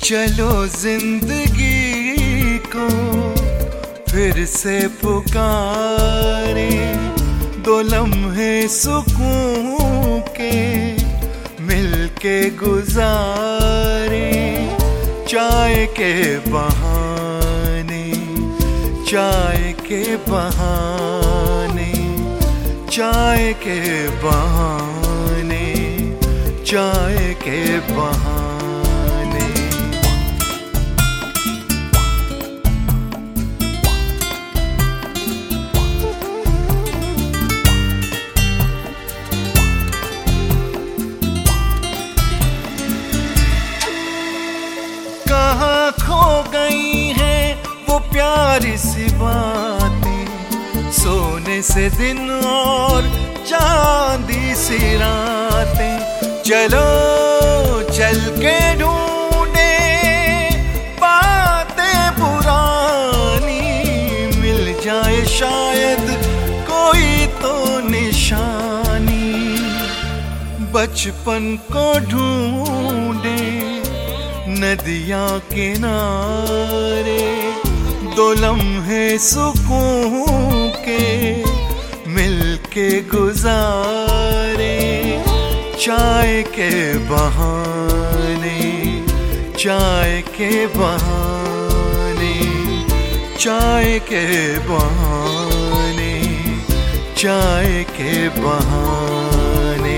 चलो जिंदगी को फिर से पुकारे, दो लम्हे सुकून के मिलके गुजारे। चाय के बहाने, चाय के बहाने, चाय के बहाने, चाय के बहाने। कहाँ खो गई हैं वो प्यारी सी बातें, सोने से दिन और चांदी सी रातें। चलो चल के ढूंढे बातें पुरानी, मिल जाए शायद कोई तो निशानी। बचपन को ढूंढे नदियाँ किनारे, दो लम्हे सुकून के मिलके गुजारे। चाय के बहाने, चाय के बहाने, चाय के बहाने, चाय के बहाने।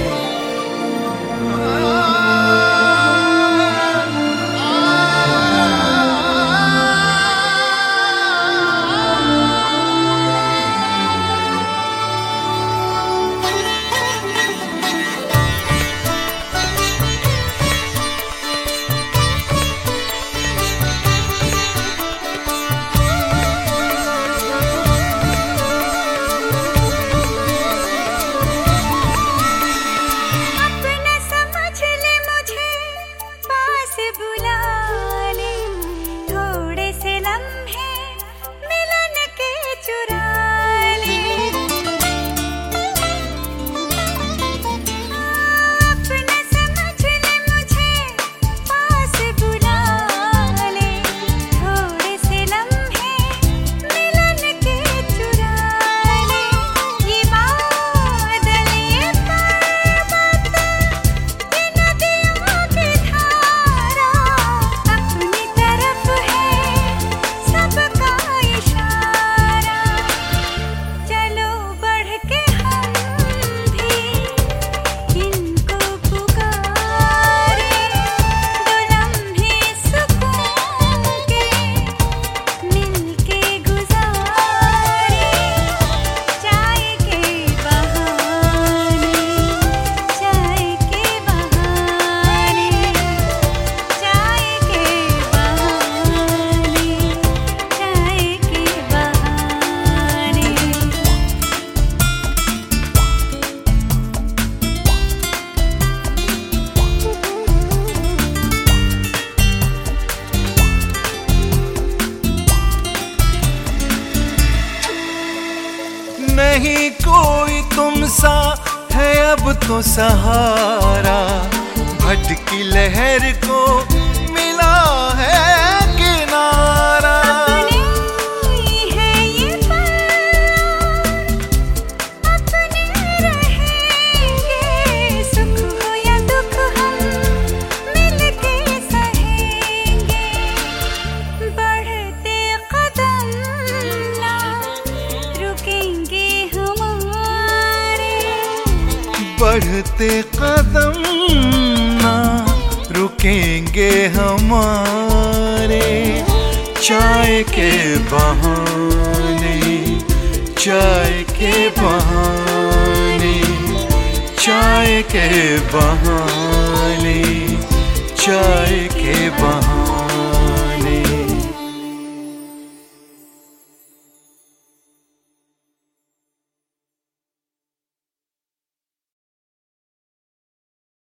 नहीं कोई तुम सा है अब तो सहारा, भटकी लहर को मिला है किनारा। बढ़ते कदम ना रुकेंगे हमारे, चाय के बहाने, चाय के बहाने, चाय के बहाने, चाय के बहाने।